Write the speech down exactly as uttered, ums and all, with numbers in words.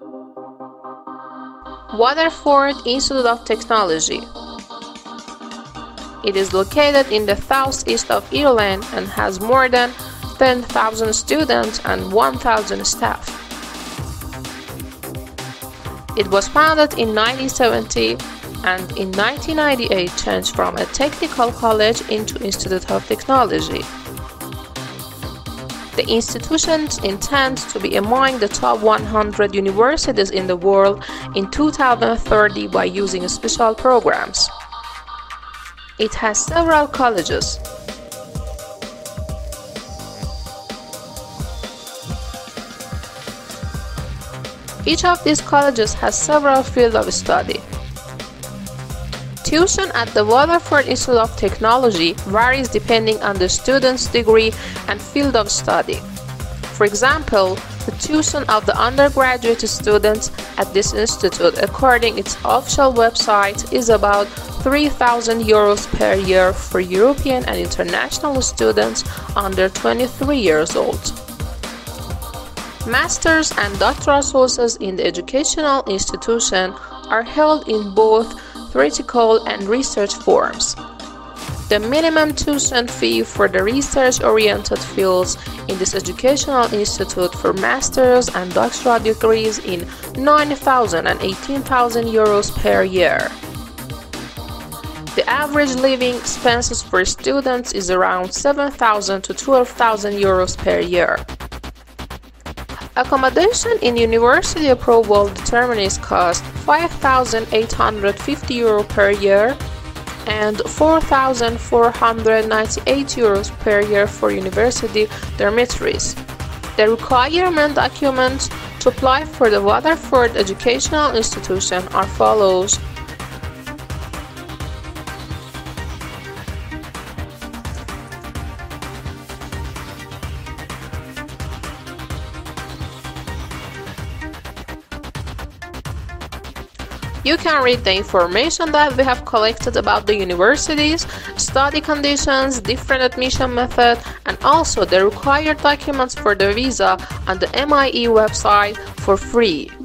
Waterford Institute of Technology. It is located in the southeast of Ireland and has more than ten thousand students and one thousand staff. It was founded in nineteen seventy and in nineteen ninety-eight changed from a technical college into Institute of Technology. The institution intends to be among the top one hundred universities in the world in two thousand thirty by using special programs. It has several colleges. Each of these colleges has several fields of study. Tuition at the Waterford Institute of Technology varies depending on the student's degree and field of study. For example, the tuition of the undergraduate students at this institute, according to its official website, is about three thousand euros per year for European and international students under twenty-three years old. Master's and doctoral courses in the educational institution are held in both theoretical and research forms. The minimum tuition fee for the research-oriented fields in this educational institute for master's and doctoral degrees is nine thousand and eighteen thousand euros per year. The average living expenses for students is around seven thousand to twelve thousand euros per year. Accommodation in university approval determines cost five thousand eight hundred fifty euros per year and four thousand four hundred ninety-eight euros per year for university dormitories. The requirement documents to apply for the Waterford Educational Institution are follows. You can read the information that we have collected about the universities, study conditions, different admission methods, and also the required documents for the visa on the M I E website for free.